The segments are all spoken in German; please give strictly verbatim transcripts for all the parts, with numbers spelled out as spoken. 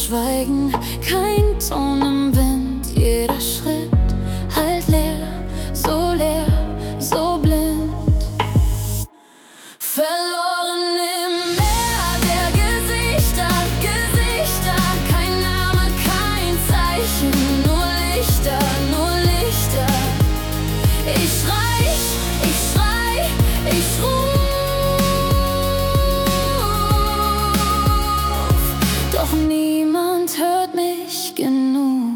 Schweigen, kein Ton im Wind. Jeder Schritt halt leer, so leer, so blind. Verloren im Meer der Gesichter, Gesichter. Kein Name, kein Zeichen, nur Lichter, nur Lichter. Ich schrei, ich schrei, ich ruf, doch niemand hört mich genug.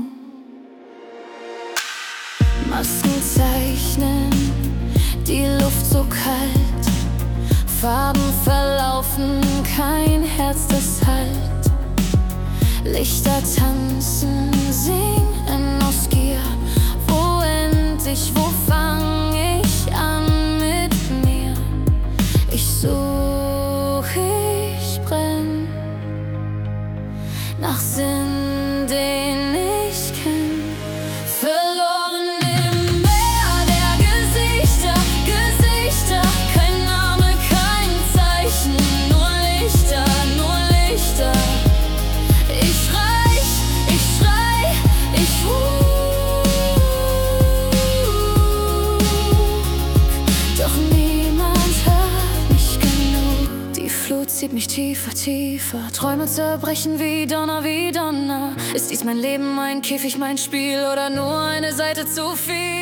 Masken zeichnen, die Luft so kalt, Farben verlaufen, kein Herz, das halt. Lichter tanzen, singen aus Gier. Wo end ich, wo fang ich an mit mir? Ich such, ich brenn nach Sinn, den ich kenn. Verloren im Meer der Gesichter, Gesichter. Kein Name, kein Zeichen, nur Lichter, nur Lichter. Ich schrei, ich schrei, ich ruf, doch niemand hört mich genug. Die Flut zieht mich tiefer, tiefer. Träume zerbrechen wie Donner, wie Donner. Ist dies mein Leben, mein Käfig, mein Spiel oder nur eine Seite zu viel?